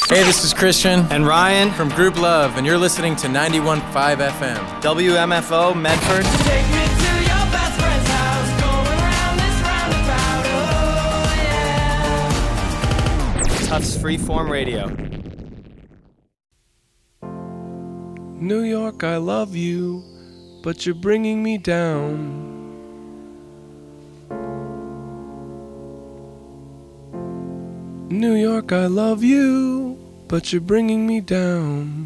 Hey, this is Christian and Ryan from Group Love, and you're listening to 91.5 FM. WMFO Medford. Take me to your best friend's house, going round this roundabout, oh yeah. Tufts Freeform Radio. New York, I love you, but you're bringing me down. New York, I love you, but you're bringing me down.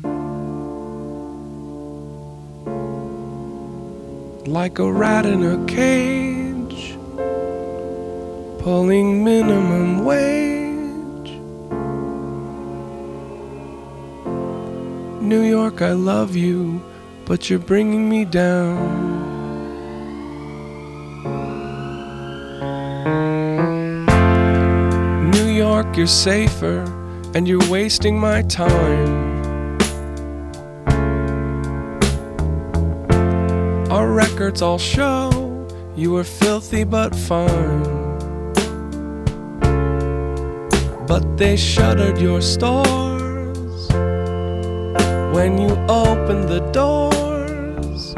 Like a rat in a cage, pulling minimum wage. New York, I love you, but you're bringing me down. New York, you're safer, and you're wasting my time. Our records all show you were filthy but fine. But they shuttered your stores when you opened the doors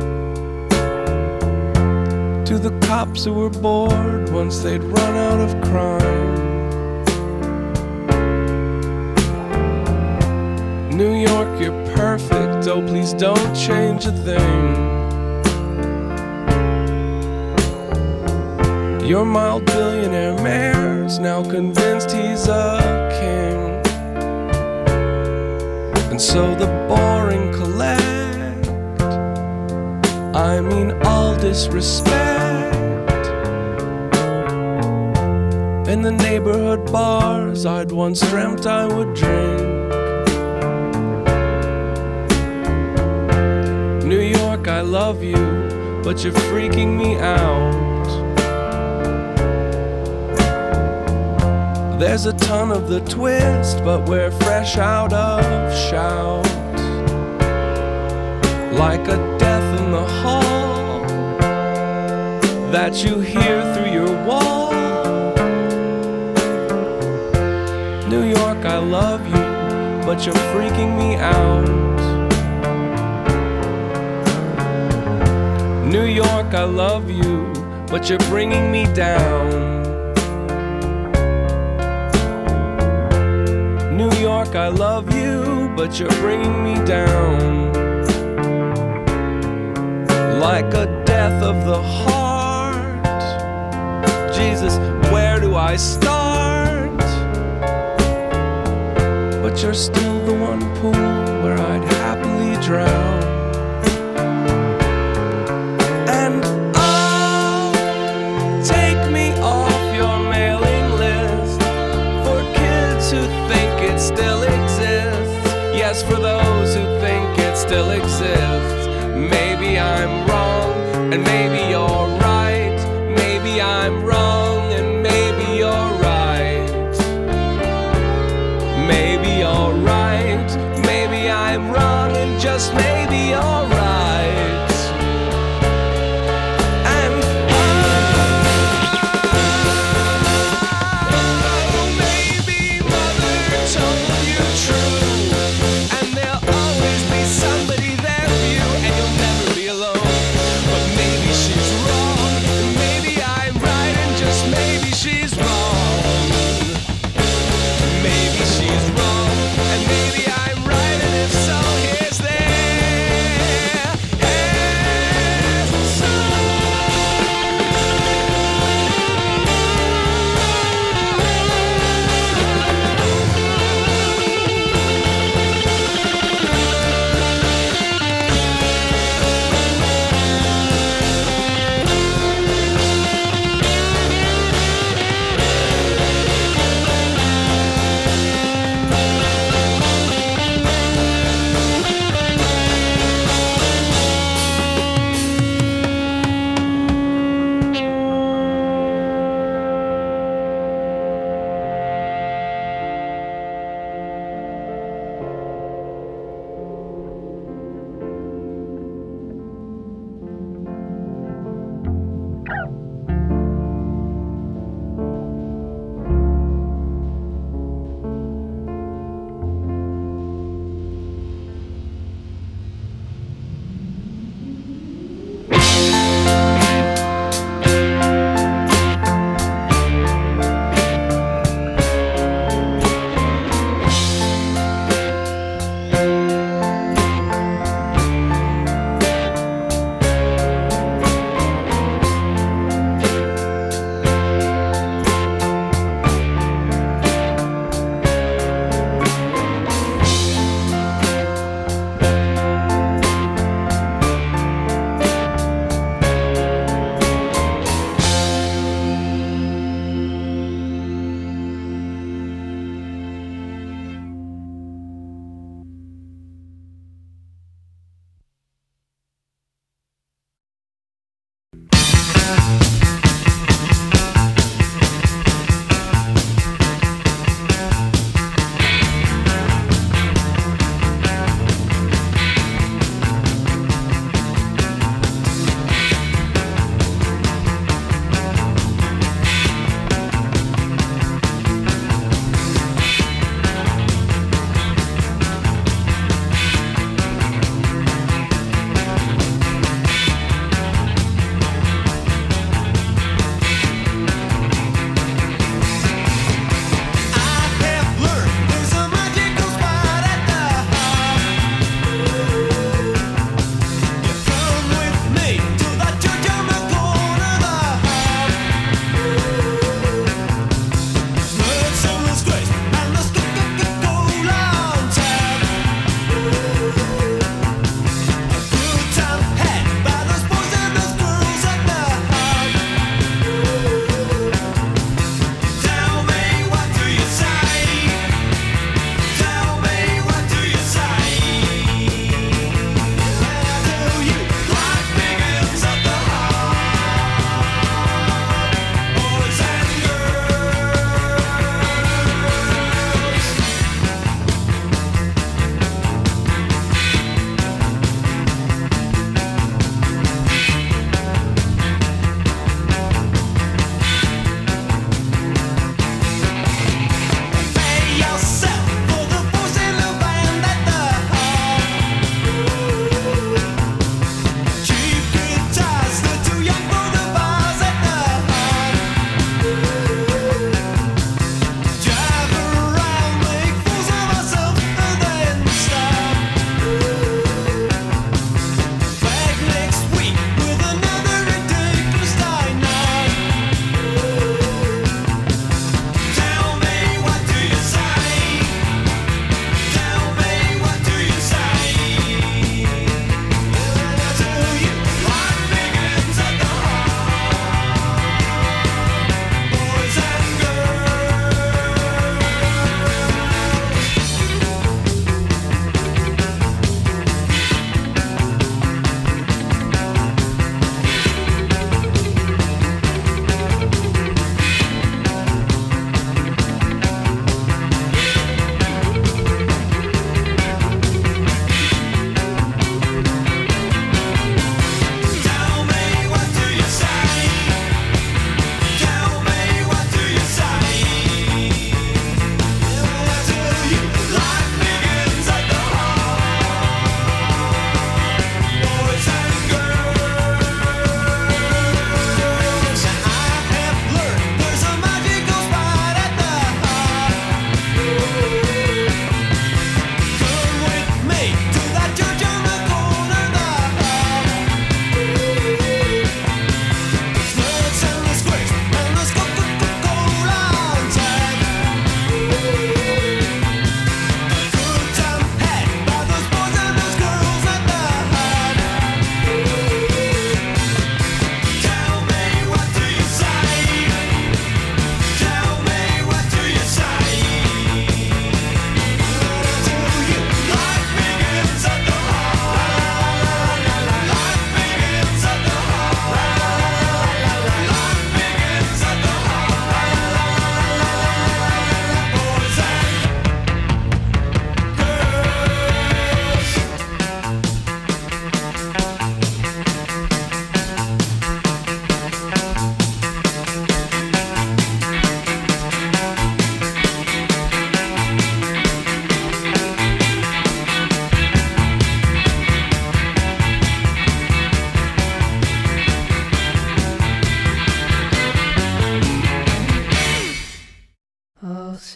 to the cops who were bored once they'd run out of crime. New York, you're perfect, oh please don't change a thing. Your mild billionaire mayor's now convinced he's a king. And so the boring collect, I mean all disrespect. In the neighborhood bars I'd once dreamt I would drink. New York, I love you, but you're freaking me out. There's a ton of the twist, but we're fresh out of shout. Like a death in the hall that you hear through your wall. New York, I love you, but you're freaking me out. New York, I love you, but you're bringing me down. New York, I love you, but you're bringing me down. Like a death of the heart. Jesus, where do I start? But you're still the one pool where I'd happily drown. And oh, take me off your mailing list for kids who think it still exists. Yes, for those who think it still exists. Maybe I'm wrong, and maybe you're right. Maybe I'm wrong, and maybe you're right. Maybe you're right, maybe I'm wrong, and just maybe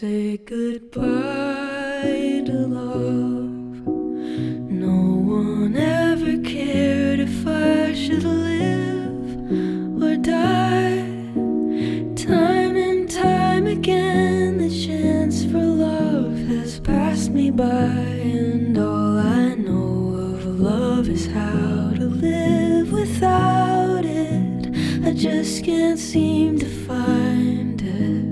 say goodbye to love. No one ever cared if I should live or die. Time and time again, the chance for love has passed me by, and all I know of love is how to live without it. I just can't seem to find it.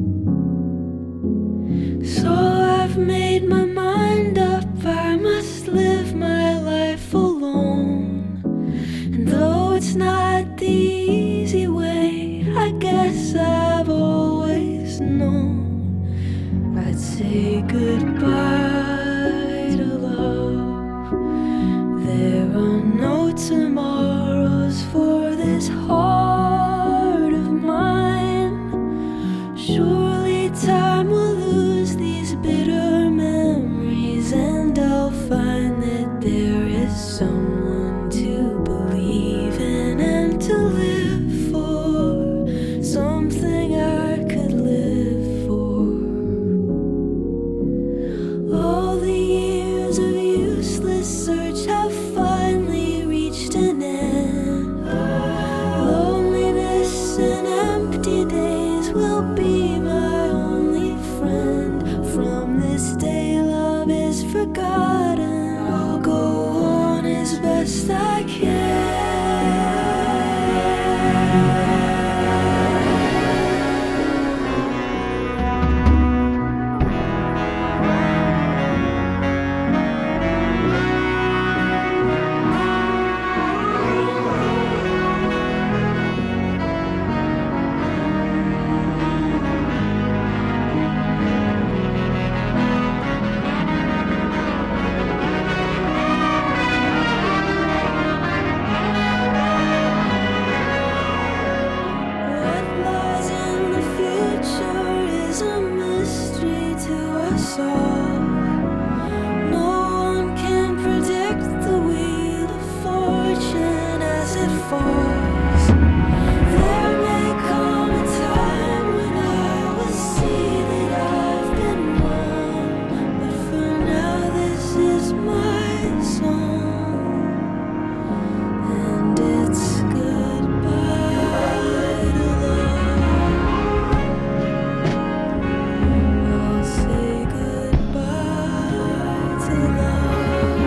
So I've made my mind up, I must live my life alone. And though it's not the easy way, I guess I've always known I'd say goodbye to love. There are no tomorrows for this heart of mine. Surely time will lose these bitter memories, and I'll find that there is someone to believe in and to live for, something I could live for. All the years of useless search have finally reached an end. Loneliness and empty days will be my only friend. From this day love is forgotten, I'll go on as best I can. What lies in the future is a mystery to us all. No one can predict the wheel of fortune as it falls. There may come a time when I will see that I've been wrong, but for now this is my song, and it's goodbye to love. I'll say goodbye to love.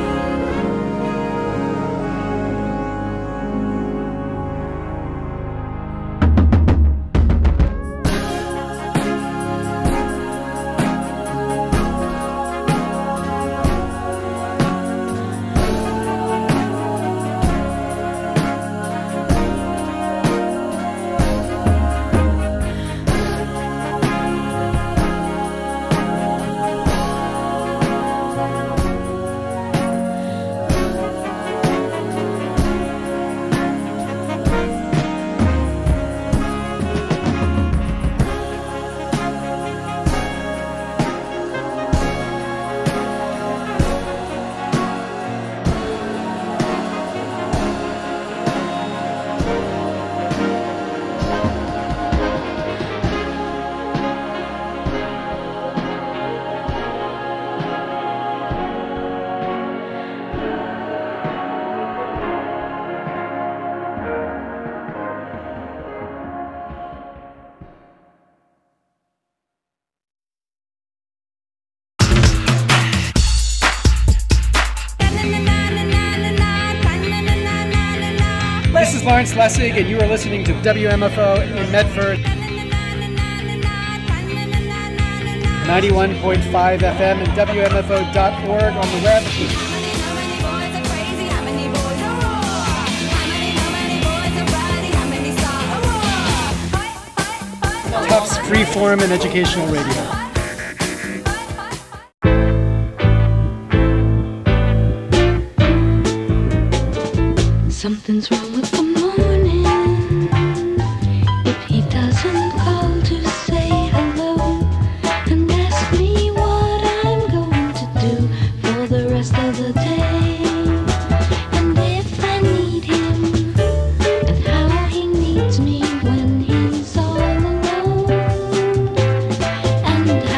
This is Lawrence Lessig, and you are listening to WMFO in Medford, 91.5 FM and WMFO.org on the web. Tufts Freeform and Educational Radio. Something's wrong with the morning. If he doesn't call to say hello and ask me what I'm going to do for the rest of the day, and if I need him and how he needs me when he's all alone, and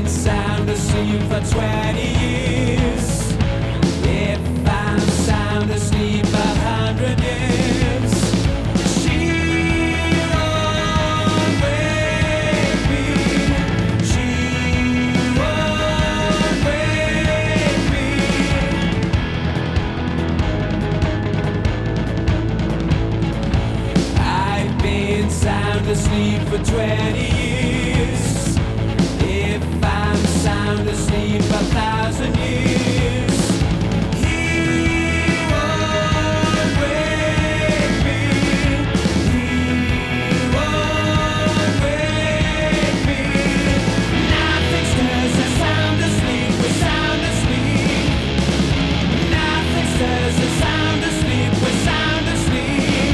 sound asleep for 20 years, if I'm sound asleep 100 years, she won't wake me. She won't wake me. I've been sound asleep for 20 years. If I'm sound asleep 1,000 years, he won't wake me. He won't wake me. Nothing stirs us sound asleep. We're sound asleep. Nothing stirs us sound asleep. We're sound asleep.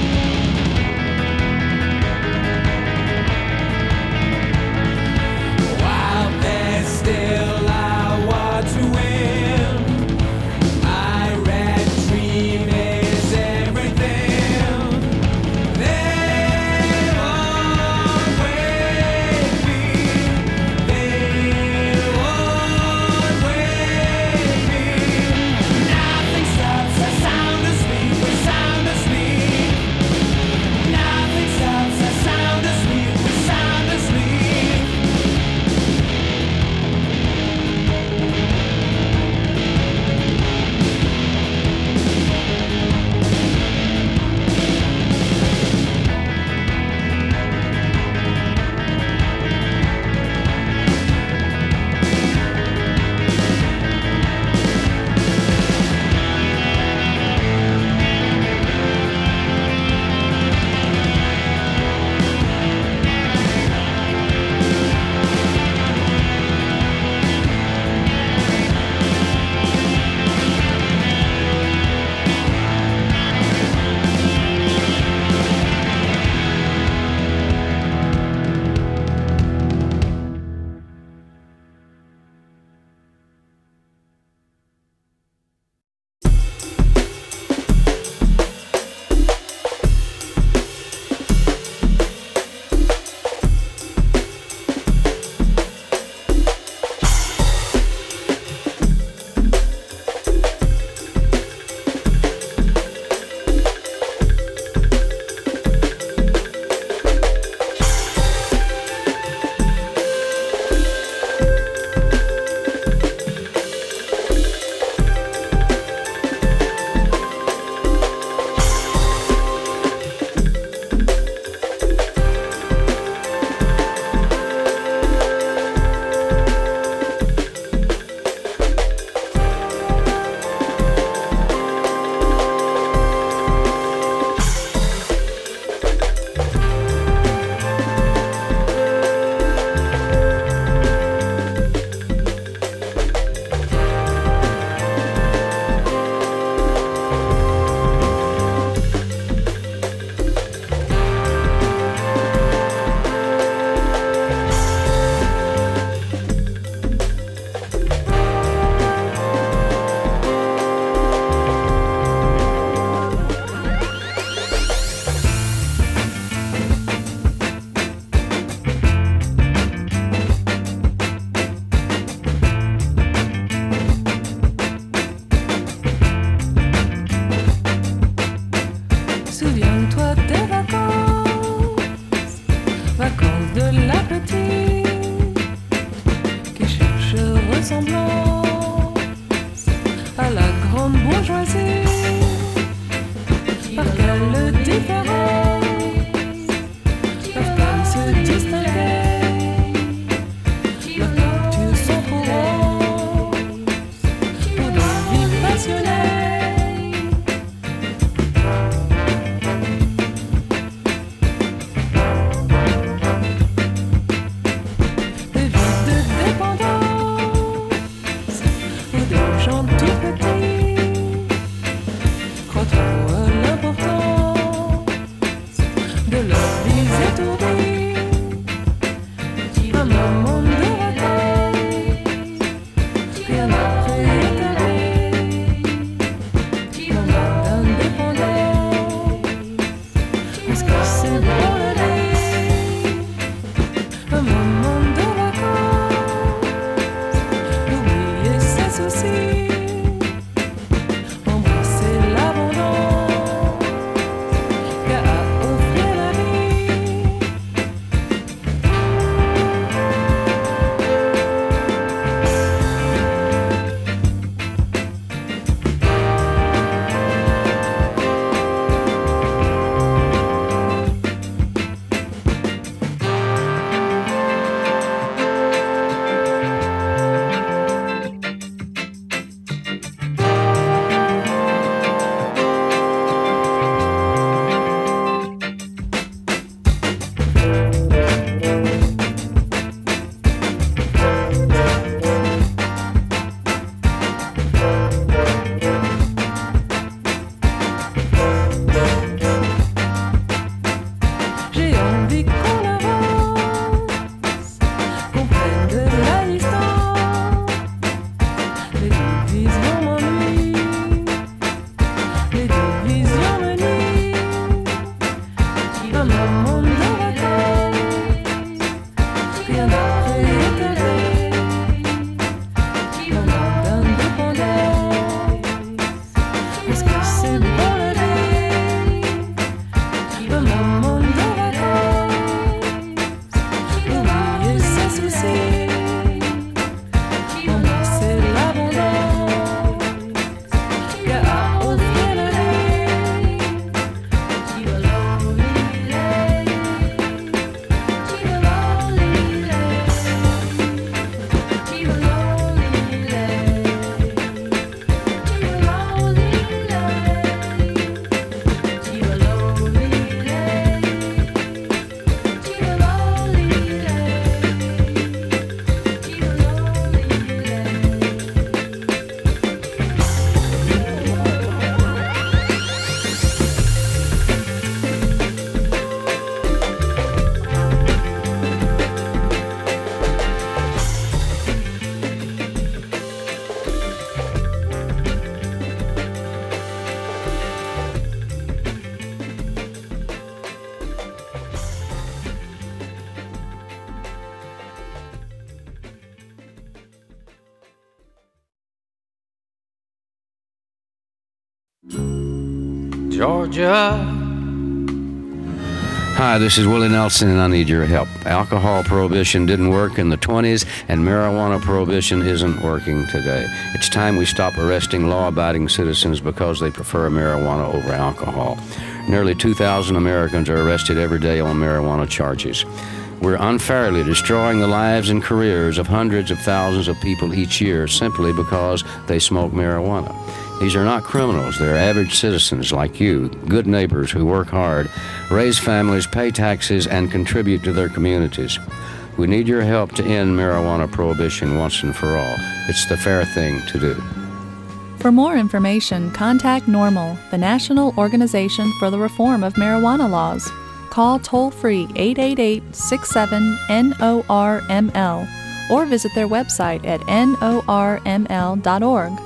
While there's still a war to win, my red dream is everything. They won't wake me. They won't wake me. Nothing stops us sound asleep. We're sound asleep. Nothing stops us sound asleep. We're sound asleep. Souviens-toi des vacances, vacances de la petite qui cherche ressemblance à la grande bourgeoisie. Par quelle différence peuvent-elles se distinguer? Leurs cultures sont trop roses pour des vies passionnées. Georgia. Hi, this is Willie Nelson, and I need your help. Alcohol prohibition didn't work in the 20s, and marijuana prohibition isn't working today. It's time we stop arresting law-abiding citizens because they prefer marijuana over alcohol. Nearly 2,000 Americans are arrested every day on marijuana charges. We're unfairly destroying the lives and careers of hundreds of thousands of people each year simply because they smoke marijuana. These are not criminals. They're average citizens like you, good neighbors who work hard, raise families, pay taxes, and contribute to their communities. We need your help to end marijuana prohibition once and for all. It's the fair thing to do. For more information, contact NORML, the National Organization for the Reform of Marijuana Laws. Call toll-free 888-67-NORML or visit their website at norml.org.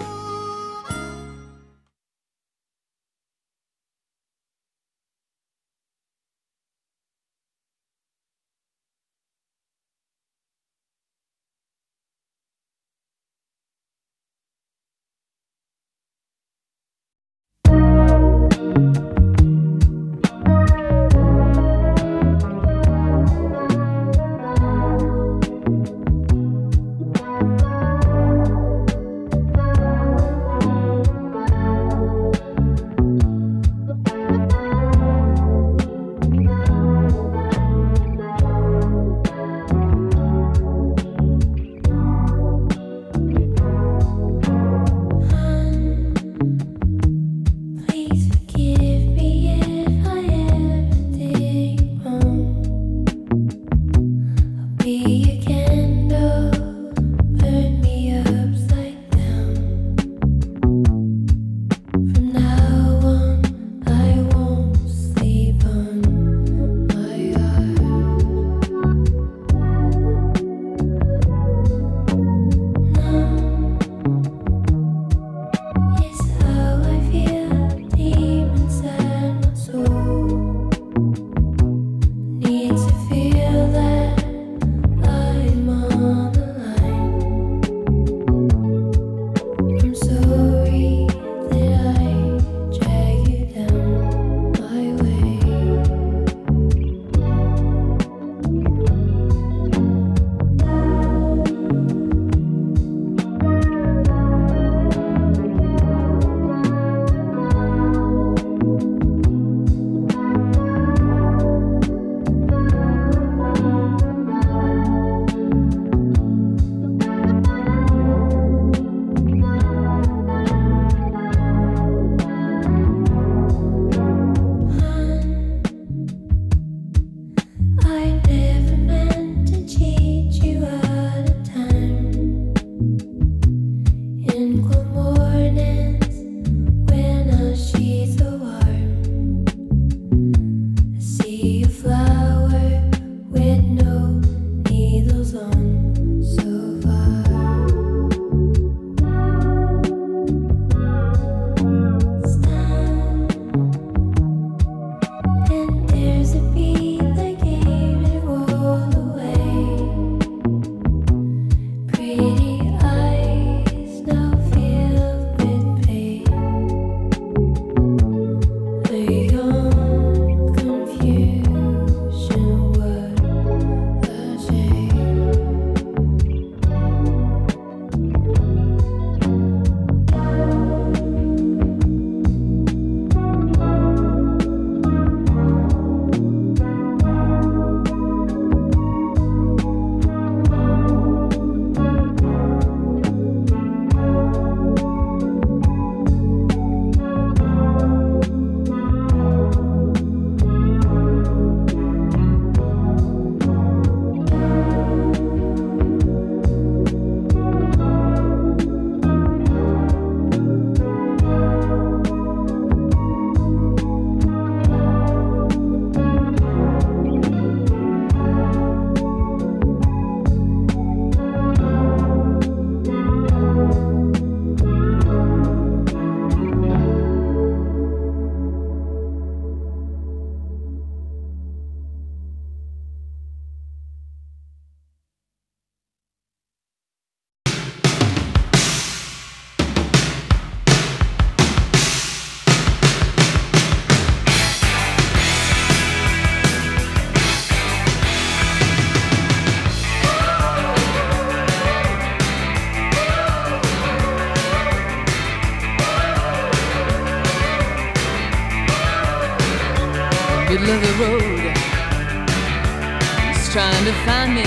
of the road. He's trying to find me.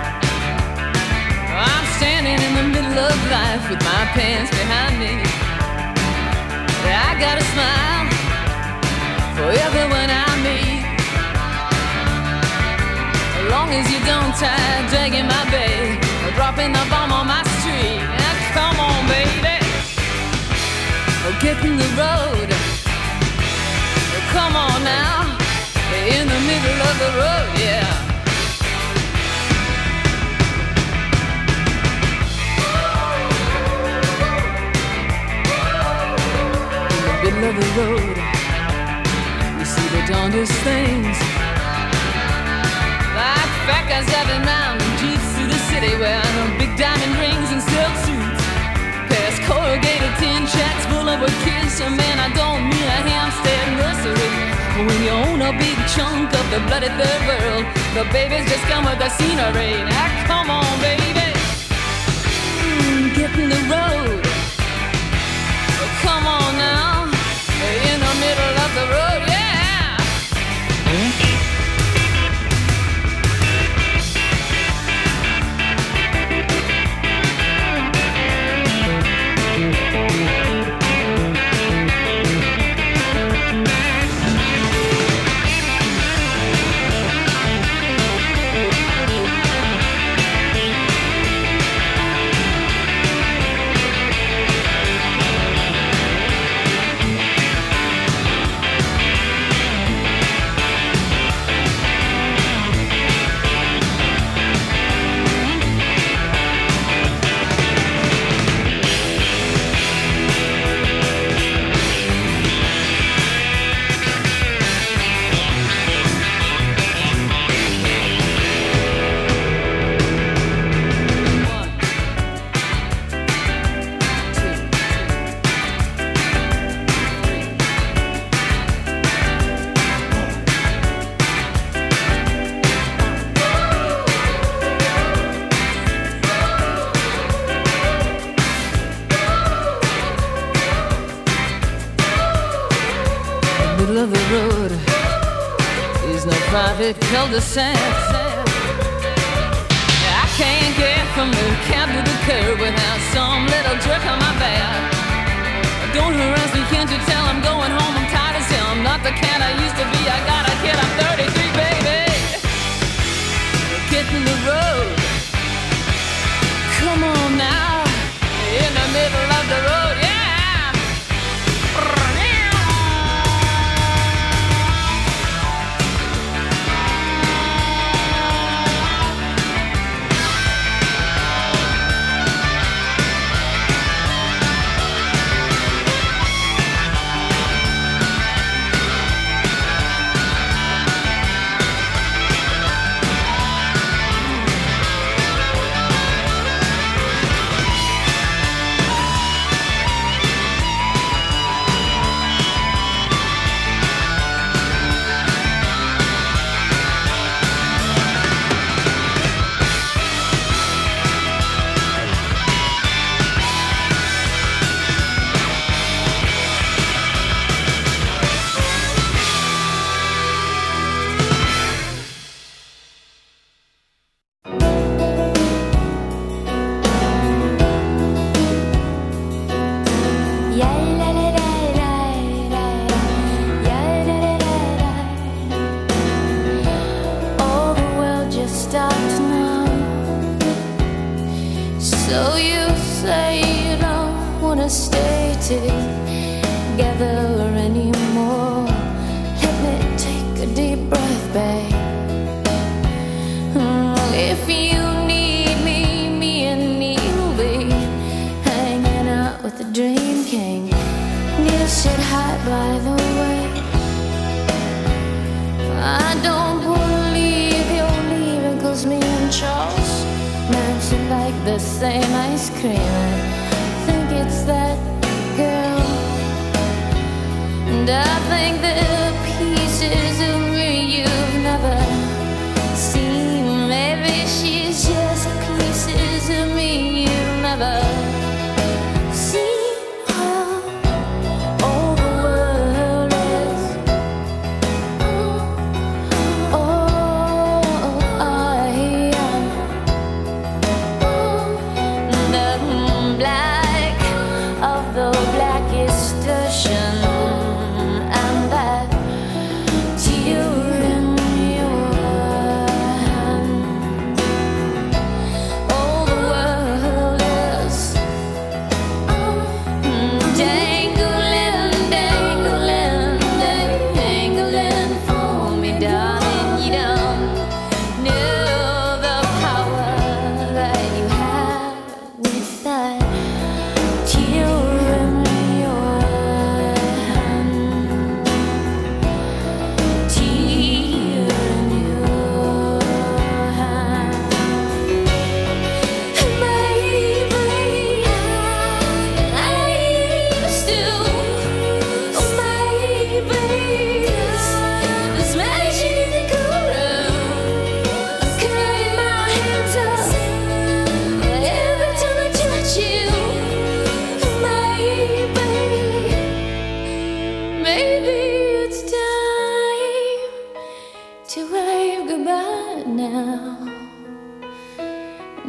I'm standing in the middle of life with my pants behind me. I got a smile for everyone I meet, as long as you don't try dragging my bag or dropping the bomb on my street. Now come on, baby, get in the road. Come on now, in the middle of the road, yeah. Middle of the road, you see the darndest things, like fat guys driving round in jeeps through the city wearing big diamond rings and silk suits, past corrugated tin shacks full of a kids. So man, I don't mean a Hampstead nursery. When you own a big chunk of the bloody third world, the babies just come with the scenery. Now come on, baby, get in the road. Come on now, in the middle of the road, yeah. Middle of the road is no private cul-de-sac. I can't get from the cab to the curb without some little jerk on my back. Don't harass me, can't you tell I'm going home? I'm tired as hell, I'm not the cat I used to be. I got a kid, I'm 33, baby. Get in the road. Come on now, in the middle of the road, yeah.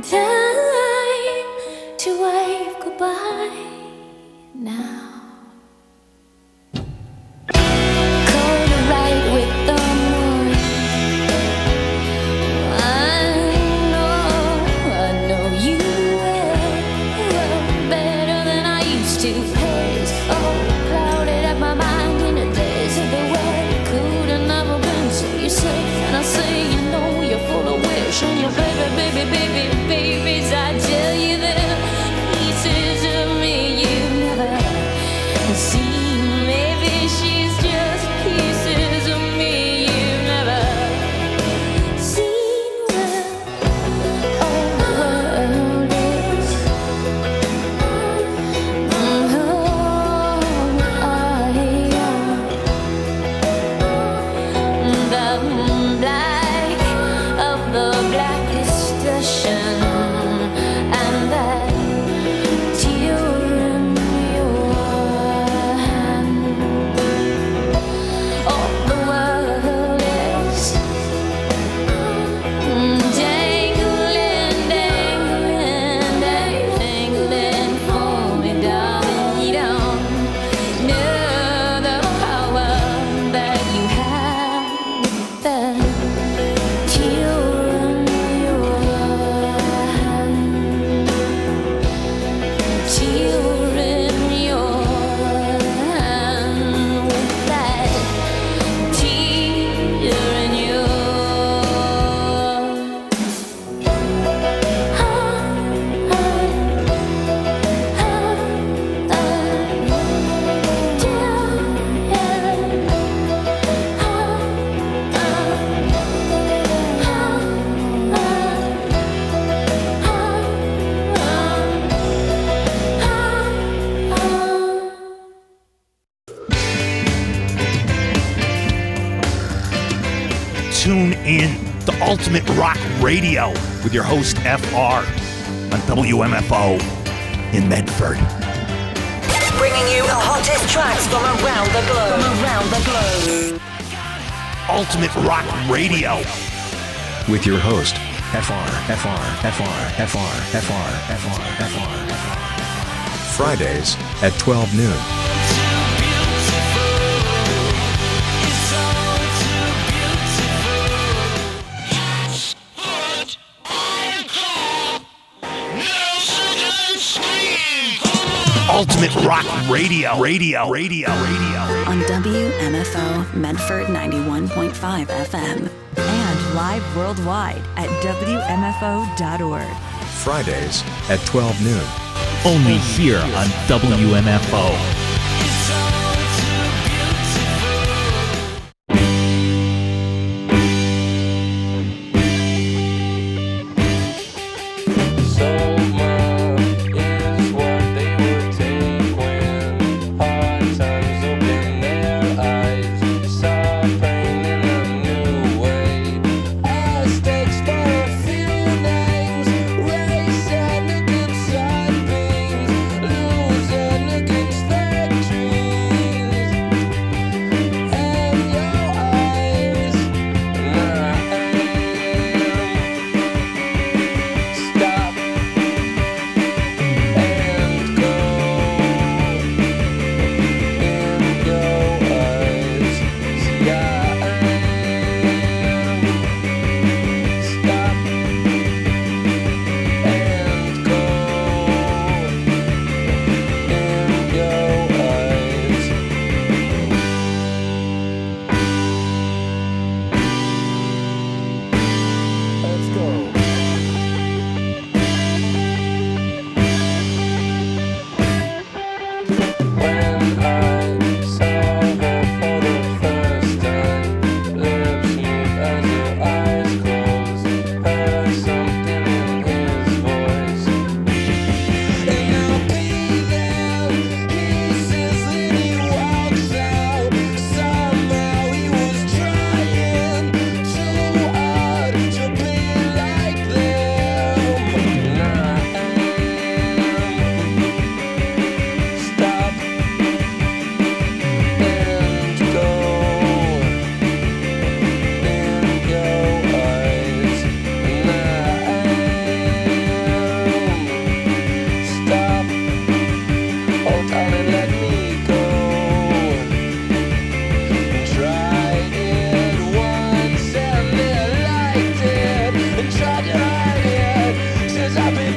Time to wave goodbye now. Cold right with the moon. I know you well better than I used to. Haze all clouded up my mind in the days of the way could have never been. So you say, and I say, you know you're full of wish, and your babies, I tell you that pieces of me you've never seen. Maybe she's just pieces of me you've never seen. Well, all the world is the black of the blackest ocean, and that tear in your hand. Oh, the world is dangling, dangling, dangling for me, darling. You don't know the power that you have. That tear in your hand, tear in your hand, with that tear in your Tune in to Ultimate Rock Radio with your host FR on WMFO in Medford. Bringing you the hottest tracks from around the globe. Ultimate Rock Radio with your host FR. Fridays at 12 noon. Ultimate Rock Radio. On WMFO Medford 91.5 FM. And live worldwide at WMFO.org. Fridays at 12 noon. Only here on WMFO. Losing against them.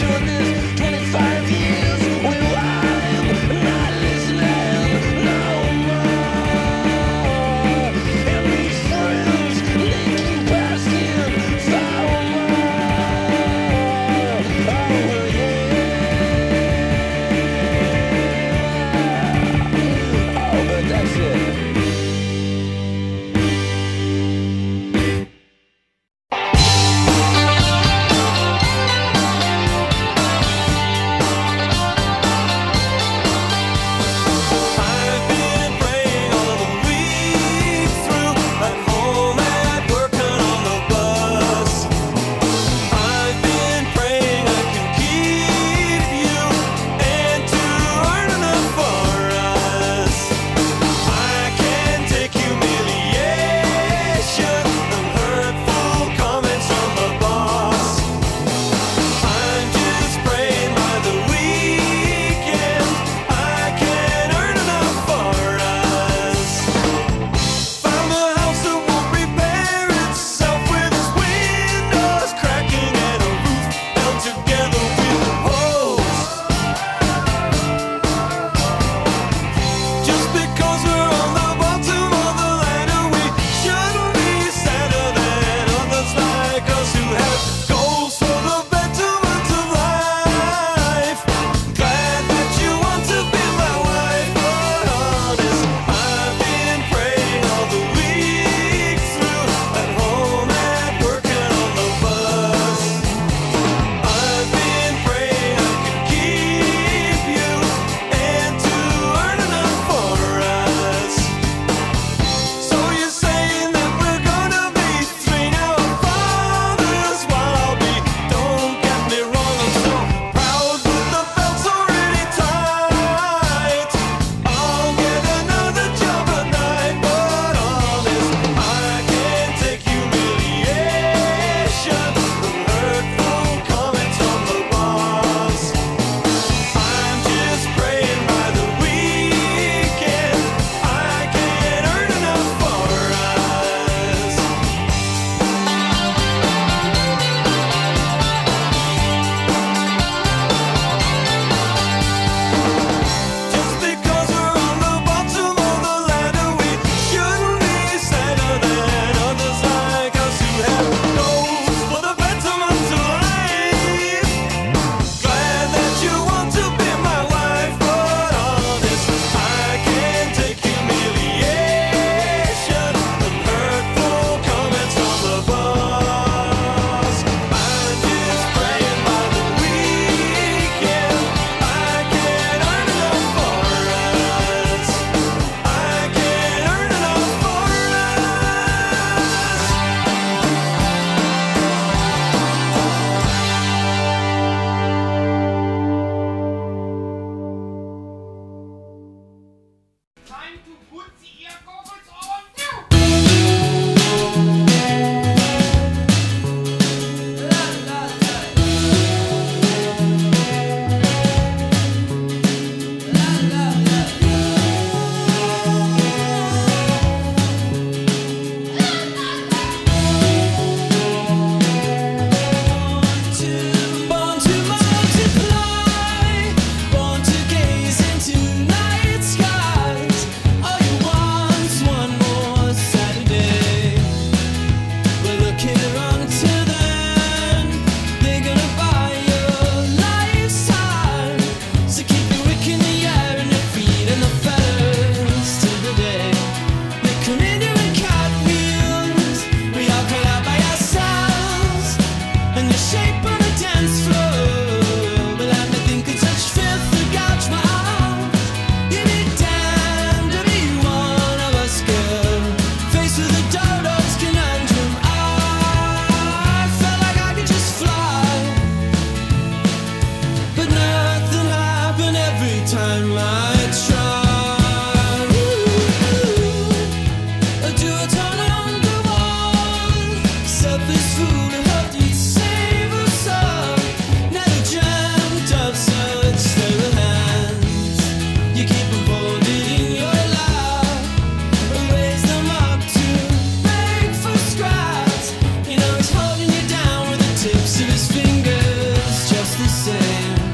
Tips of his fingers, just the same.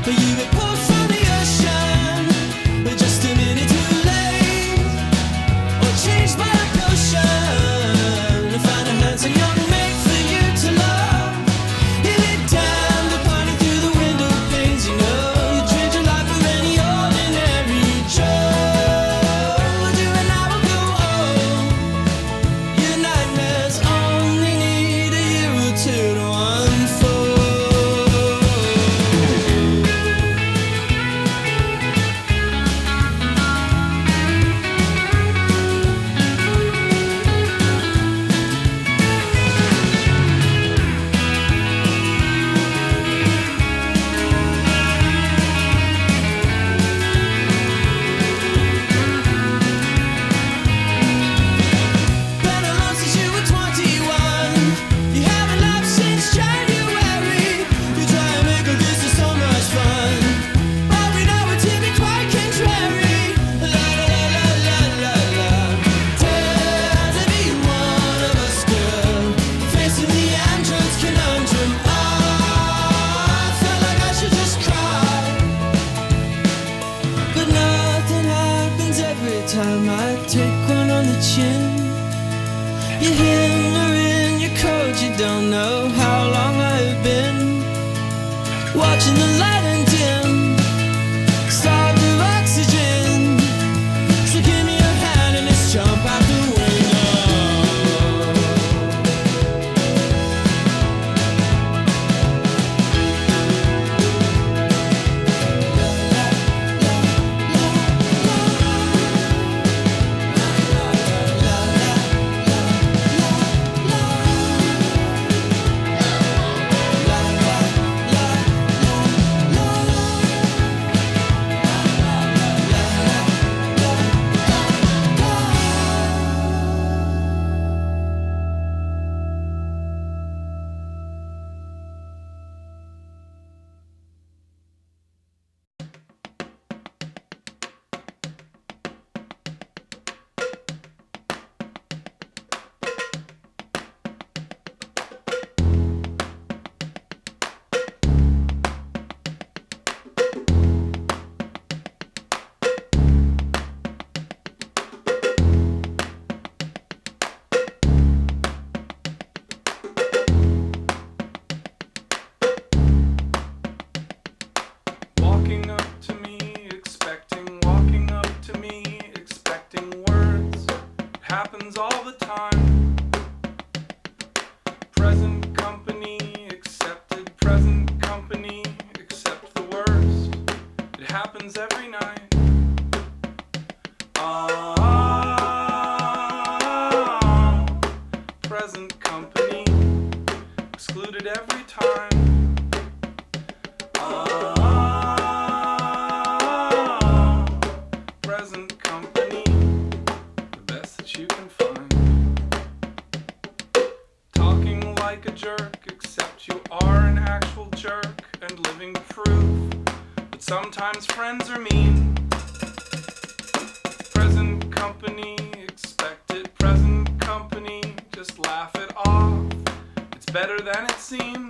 You were pulled from the ocean, but just a minute too late. Or changed by a potion to find a handsome young mate for you to love. You lay down the party through the window panes. You know you trade your life for any ordinary Joe. You and I will go on. Your nightmares only need a year or two to unfold. Been alone since you were 21. You haven't laughed since January. You try and make a this is so much fun, but we know it to be quite contrary. La la la la la la. Tell to be one of us, girl, facing the android's conundrum. I felt like I should just cry, but nothing happens every time I take one on the chin. You're hindering your cold, you don't know how long I've been watching the light and dim, starved of oxygen. So give me your hand and let's jump out the window. Walking up to me, expecting, walking up to me, expecting words. It happens all the time. Present company accepted, present company accept the worst. It happens every night. Present company excluded every time. Present company, the best that you can find. Talking like a jerk, except you are an actual jerk and living proof that sometimes friends are mean. Present company, expected present company, just laugh it off. It's better than it seems.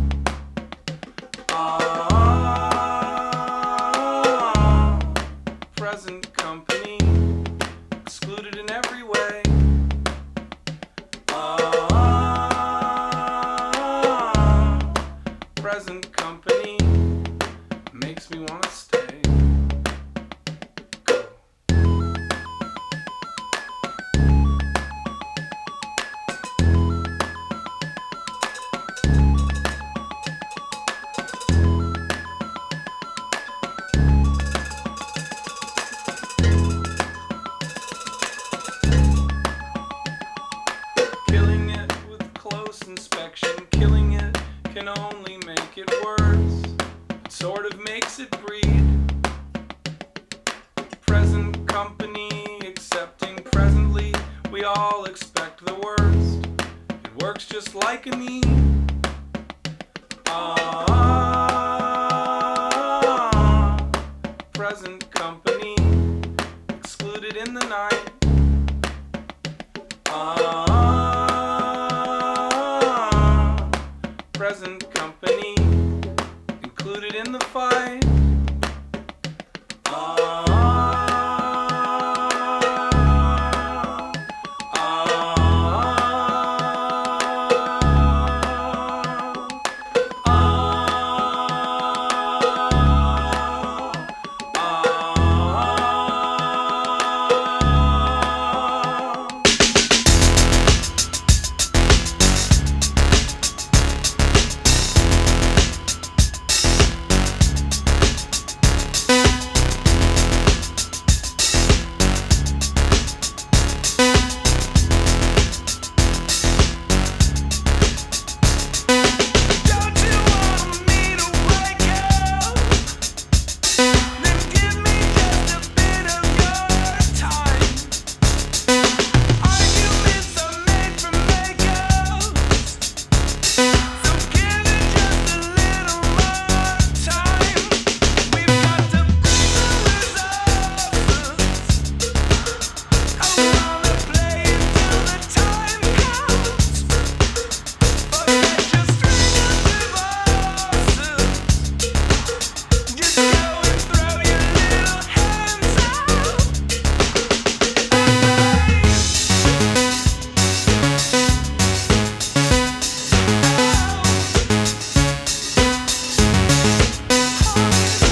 Present company, excluded in every way. Present company makes me want to stay. Go. Killing it with close inspection, killing it can only make it worse. It sort of makes it breed. Present company accepting presently, we all expect the worst. It works just like a need. Present company excluded in the night. Present company included in the fight. Oh.